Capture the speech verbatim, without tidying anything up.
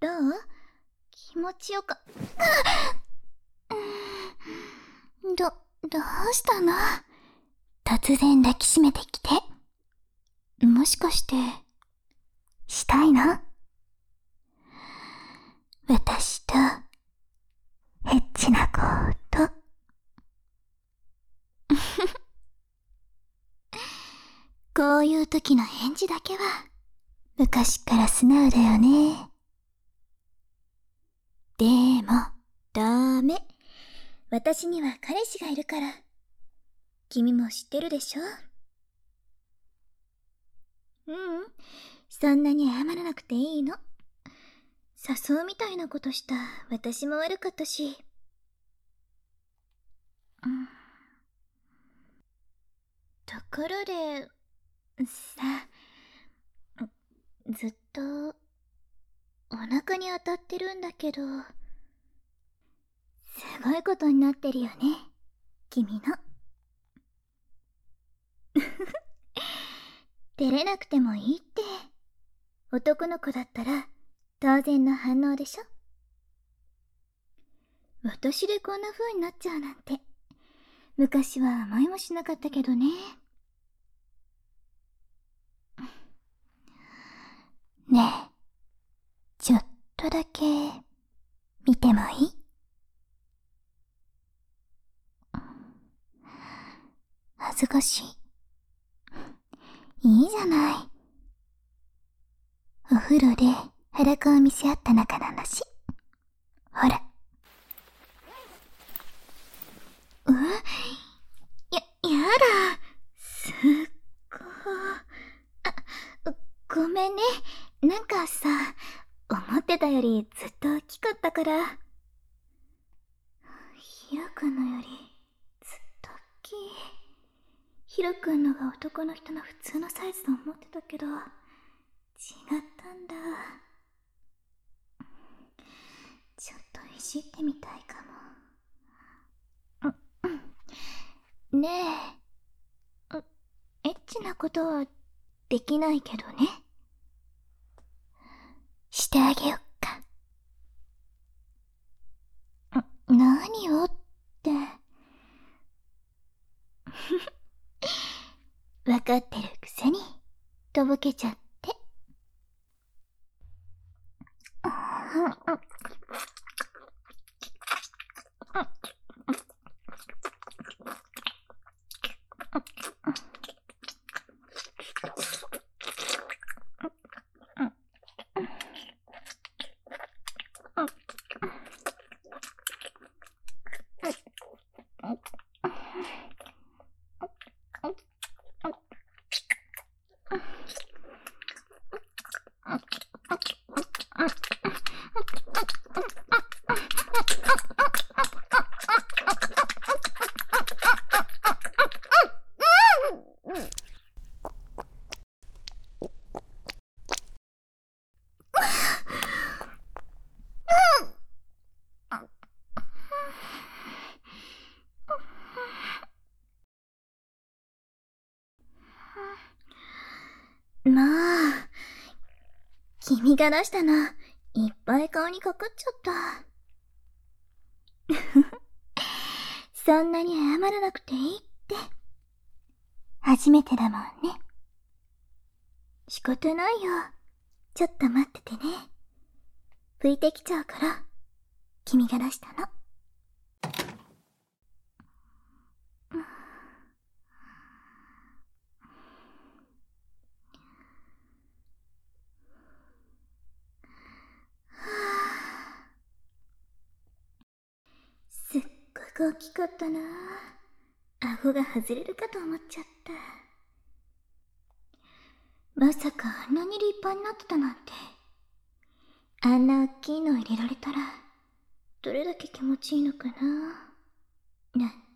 どう？気持ちよかど、どうしたの？突然抱きしめてきて。もしかして、したいの？私と、エッチなこと。こういう時の返事だけは、昔から素直だよね。でも、ダメ。私には彼氏がいるから。君も知ってるでしょ？ううん。そんなに謝らなくていいの。誘うみたいなことした私も悪かったし。うん。ところで、さ、ずっと、お腹に当たってるんだけど、すごいことになってるよね、君の。照れなくてもいいって。男の子だったら当然の反応でしょ。私でこんな風になっちゃうなんて、昔は思いもしなかったけどね。ねえ、ちょっとだけ見てもいい？恥ずかしい。いいじゃない。お風呂で裸を見せ合った仲なんだし。ほら。う？や、やだ。すっごー。あ、ごめんね。なんかさ、思ってたよりずっと大きかったから。ヒロ君のよりずっと大きい。ヒロ君のが男の人の普通のサイズと思ってたけど、違ったんだ。ちょっといじってみたいかも。うん、ねえ、エッチなことはできないけどね。してあげよっか。何をって。わかってるくせに、とぼけちゃって。まあ、君が出したの、いっぱい顔にかかっちゃった。そんなに謝らなくていいって。初めてだもんね。仕方ないよ。ちょっと待っててね。拭いてきちゃうから、君が出したの。すっごく大きかったな。顎が外れるかと思っちゃった。まさかあんなに立派になってたなんて。あんな大きいの入れられたら、どれだけ気持ちいいのかな、なんて。